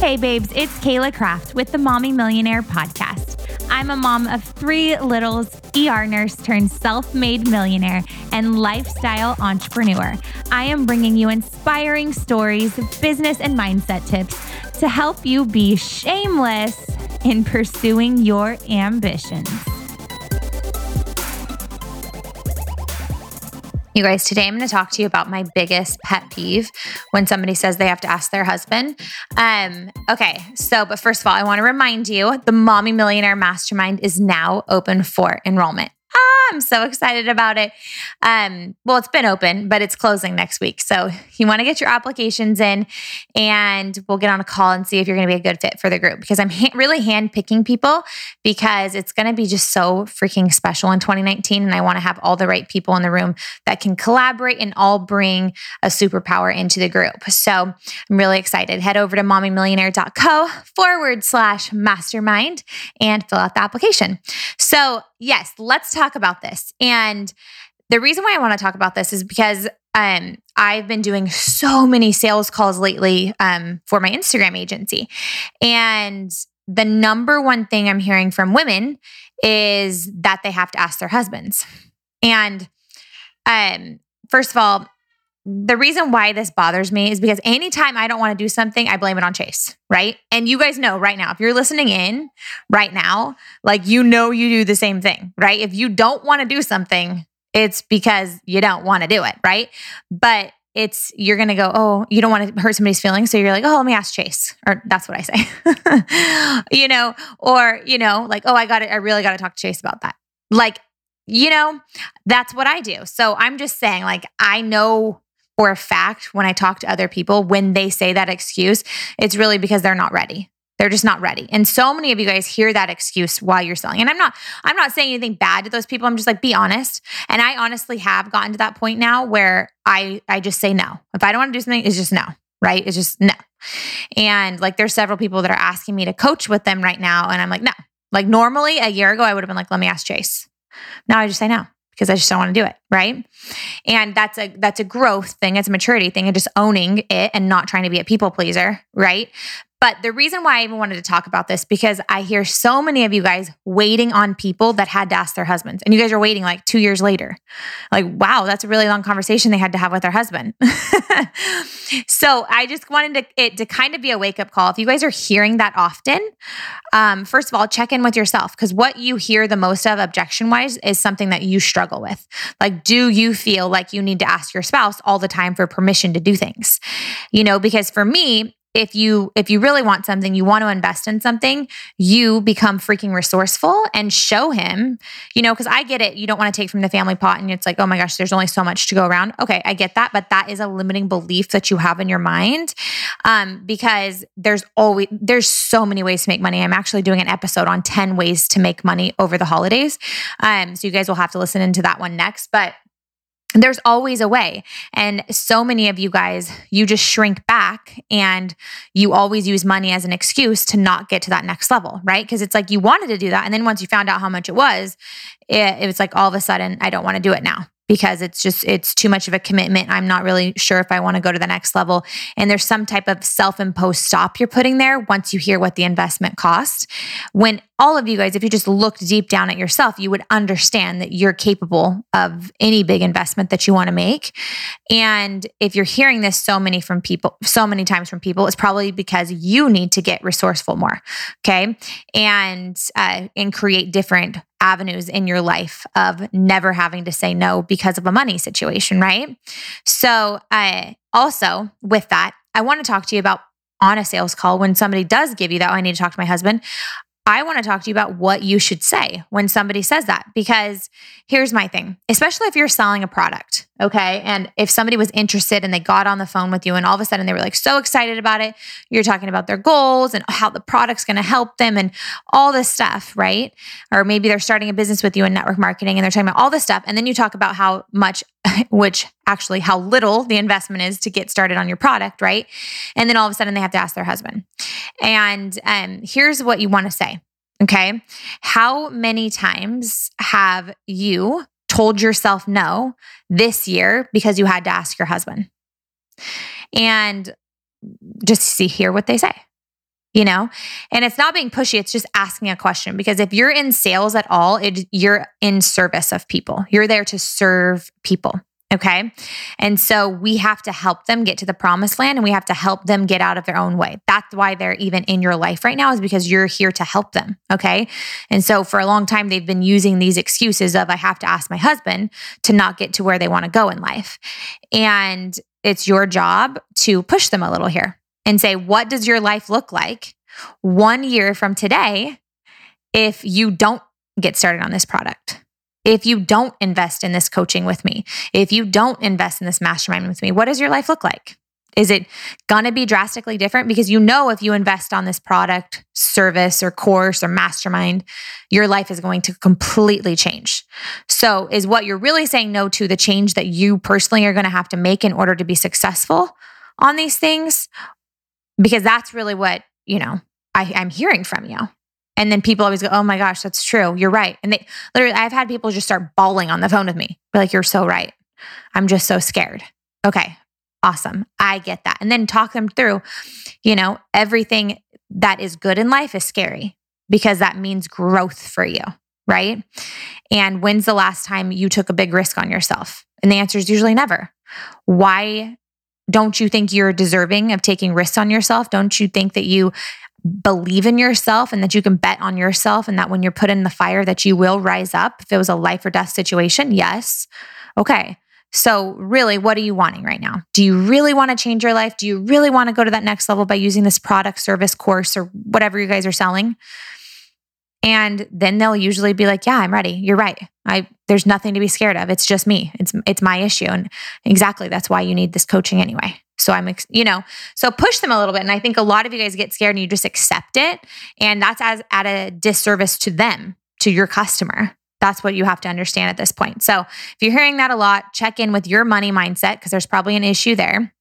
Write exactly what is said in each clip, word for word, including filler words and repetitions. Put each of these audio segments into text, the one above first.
Hey babes, it's Kayla Kraft with the Mommy Millionaire podcast. I'm a mom of three littles, E R nurse turned self-made millionaire, and lifestyle entrepreneur. I am bringing you inspiring stories, business and mindset tips to help you be shameless in pursuing your ambitions. You guys, today I'm going to talk to you about my biggest pet peeve when somebody says they have to ask their husband. Um, okay, so, but first of all, I want to remind you, the Mommy Millionaire Mastermind is now open for enrollment. Ah, I'm so excited about it. Um, well, it's been open, but it's closing next week. So you want to get your applications in and we'll get on a call and see if you're going to be a good fit for the group, because I'm ha- really handpicking people because it's going to be just so freaking special in twenty nineteen. And I want to have all the right people in the room that can collaborate and all bring a superpower into the group. So I'm really excited. Head over to mommymillionaire.co forward slash mastermind and fill out the application. So yes, let's talk about this. And the reason why I want to talk about this is because um, I've been doing so many sales calls lately um, for my Instagram agency. And the number one thing I'm hearing from women is that they have to ask their husbands. And um, first of all, the reason why this bothers me is because anytime I don't want to do something, I blame it on Chase, right? And you guys know right now, if you're listening in right now, like, you know, you do the same thing, right? If you don't want to do something, it's because you don't want to do it, right? But it's, you're going to go, oh, you don't want to hurt somebody's feelings. So you're like, oh, let me ask Chase. Or that's what I say, you know, or, you know, like, oh, I got it. I really got to talk to Chase about that. Like, you know, that's what I do. So I'm just saying, like, I know for a fact when I talk to other people, when they say that excuse, it's really because they're not ready. They're just not ready. And so many of you guys hear that excuse while you're selling. And I'm not, I'm not saying anything bad to those people. I'm just like, be honest. And I honestly have gotten to that point now where I, I just say no. If I don't want to do something, it's just no, right? It's just no. And like, there's several people that are asking me to coach with them right now. And I'm like, no. Like, normally a year ago, I would have been like, let me ask Chase. Now I just say no, because I just don't want to do it, right? And that's a that's a growth thing, it's a maturity thing, and just owning it and not trying to be a people pleaser, right? But the reason why I even wanted to talk about this, because I hear so many of you guys waiting on people that had to ask their husbands. And you guys are waiting like two years later. Like, wow, that's a really long conversation they had to have with their husband. So I just wanted to, it to kind of be a wake-up call. If you guys are hearing that often, um, first of all, check in with yourself, because what you hear the most of objection-wise is something that you struggle with. Like, do you feel like you need to ask your spouse all the time for permission to do things? You know, because for me, If you if you really want something, you want to invest in something, you become freaking resourceful and show him, you know, because I get it. You don't want to take from the family pot and it's like, oh my gosh, there's only so much to go around. Okay, I get that. But that is a limiting belief that you have in your mind, um, because there's always, there's so many ways to make money. I'm actually doing an episode on ten ways to make money over the holidays. Um, so you guys will have to listen into that one next. But there's always a way. And so many of you guys, you just shrink back and you always use money as an excuse to not get to that next level, right? Because it's like you wanted to do that. And then once you found out how much it was, it, it was like all of a sudden, I don't want to do it now, because it's just, it's too much of a commitment. I'm not really sure if I want to go to the next level. And there's some type of self-imposed stop you're putting there once you hear what the investment cost. When all of you guys, if you just looked deep down at yourself, you would understand that you're capable of any big investment that you want to make. And if you're hearing this so many from people, so many times from people, it's probably because you need to get resourceful more, okay? And uh, and create different avenues in your life of never having to say no because of a money situation, right? So uh, also with that, I want to talk to you about, on a sales call, when somebody does give you that, oh, I need to talk to my husband, I want to talk to you about what you should say when somebody says that, because here's my thing, especially if you're selling a product, okay? And if somebody was interested and they got on the phone with you and all of a sudden they were like so excited about it, you're talking about their goals and how the product's going to help them and all this stuff, right? Or maybe they're starting a business with you in network marketing and they're talking about all this stuff. And then you talk about how much, which actually how little the investment is to get started on your product, right? And then all of a sudden they have to ask their husband. And um, here's what you want to say. Okay. How many times have you told yourself no this year because you had to ask your husband? And just see, hear what they say. you know? And it's not being pushy, it's just asking a question. Because if you're in sales at all, it, you're in service of people. You're there to serve people, okay? And so we have to help them get to the promised land, and we have to help them get out of their own way. That's why they're even in your life right now, is because you're here to help them, okay? And so for a long time, they've been using these excuses of, I have to ask my husband, to not get to where they want to go in life. And it's your job to push them a little here and say, what does your life look like one year from today if you don't get started on this product? If you don't invest in this coaching with me, if you don't invest in this mastermind with me, what does your life look like? Is it going to be drastically different? Because you know, if you invest on this product, service, or course, or mastermind, your life is going to completely change. So is what you're really saying no to the change that you personally are going to have to make in order to be successful on these things? Because that's really what, you know, I, I'm hearing from you. And then people always go, oh my gosh, that's true. You're right. And they literally, I've had people just start bawling on the phone with me. Be like, you're so right. I'm just so scared. Okay, awesome. I get that. And then talk them through, you know, everything that is good in life is scary because that means growth for you, right? And when's the last time you took a big risk on yourself? And the answer is usually never. Why don't you think you're deserving of taking risks on yourself? Don't you think that you believe in yourself and that you can bet on yourself, and that when you're put in the fire that you will rise up if it was a life or death situation? Yes. Okay. So really, what are you wanting right now? Do you really want to change your life? Do you really want to go to that next level by using this product, service, course, or whatever you guys are selling? And then they'll usually be like, yeah, I'm ready. You're right. I, there's nothing to be scared of. It's just me. It's, it's my issue. And exactly, that's why you need this coaching anyway. So I'm, you know, so push them a little bit. And I think a lot of you guys get scared and you just accept it. And that's as at a disservice to them, to your customer. That's what you have to understand at this point. So if you're hearing that a lot, check in with your money mindset, because there's probably an issue there.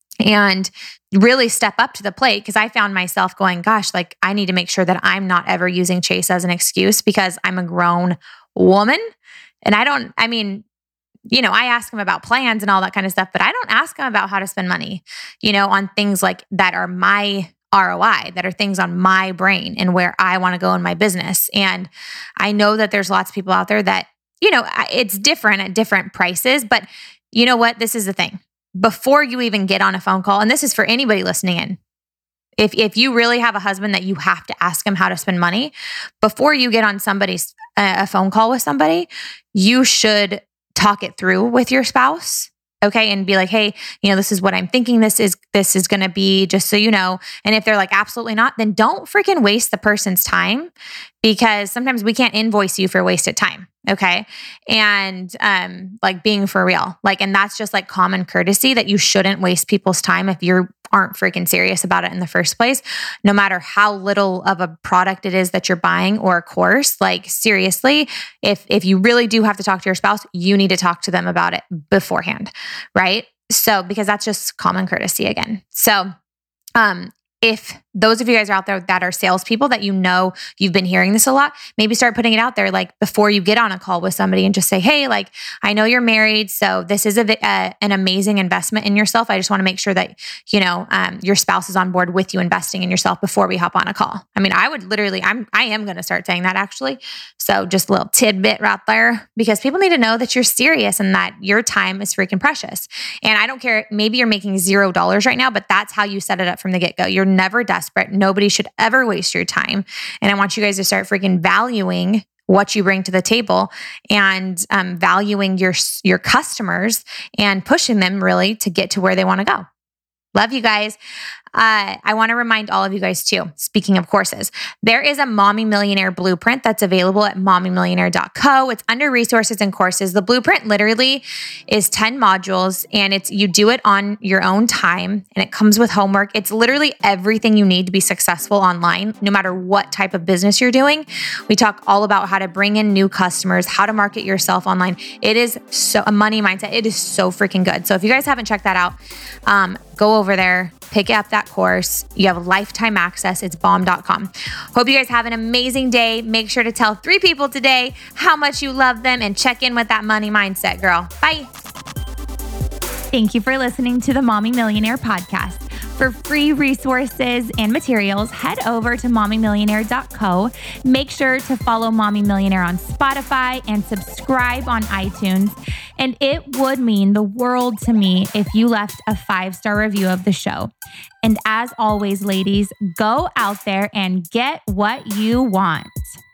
And really step up to the plate, because I found myself going, gosh, like I need to make sure that I'm not ever using Chase as an excuse, because I'm a grown woman. And I don't, I mean, you know, I ask him about plans and all that kind of stuff, but I don't ask him about how to spend money, you know, on things like that are my R O I, that are things on my brain and where I want to go in my business. And I know that there's lots of people out there that, you know, it's different at different prices, but you know what? This is the thing. Before you even get on a phone call, and this is for anybody listening in, if if you really have a husband that you have to ask him how to spend money, before you get on somebody's uh, a phone call with somebody, you should talk it through with your spouse. Okay. And be like, hey, you know, this is what I'm thinking this is, this is going to be, just so you know. And if they're like, absolutely not, then don't freaking waste the person's time, because sometimes we can't invoice you for wasted time. Okay. And, um, like being for real, like, and that's just like common courtesy, that you shouldn't waste people's time if you aren't freaking serious about it in the first place, no matter how little of a product it is that you're buying or a course. Like seriously, if, if you really do have to talk to your spouse, you need to talk to them about it beforehand. Right. So, because that's just common courtesy again. So, um, if those of you guys are out there that are salespeople, that you know you've been hearing this a lot, maybe start putting it out there, like before you get on a call with somebody, and just say, hey, like, I know you're married, so this is a, a, an amazing investment in yourself. I just want to make sure that, you know, um, your spouse is on board with you investing in yourself before we hop on a call. I mean, I would literally, I'm, I am going to start saying that actually. So just a little tidbit right there, because people need to know that you're serious and that your time is freaking precious. And I don't care, maybe you're making zero dollars right now, but that's how you set it up from the get-go. You're never desperate. Nobody should ever waste your time. And I want you guys to start freaking valuing what you bring to the table, and um, valuing your, your customers and pushing them really to get to where they want to go. Love you guys. Uh, I want to remind all of you guys too, speaking of courses, there is a Mommy Millionaire blueprint that's available at mommy millionaire dot co. It's under resources and courses. The blueprint literally is ten modules, and it's, you do it on your own time, and it comes with homework. It's literally everything you need to be successful online, no matter what type of business you're doing. We talk all about how to bring in new customers, how to market yourself online. It is so a money mindset. It is so freaking good. So if you guys haven't checked that out, um, go over there, pick up that course. You have lifetime access. It's bomb dot com. Hope you guys have an amazing day. Make sure to tell three people today how much you love them, and check in with that money mindset, girl. Bye. Thank you for listening to the Mommy Millionaire podcast. For free resources and materials, head over to mommy millionaire dot co. Make sure to follow Mommy Millionaire on Spotify and subscribe on iTunes. And it would mean the world to me if you left a five-star review of the show. And as always, ladies, go out there and get what you want.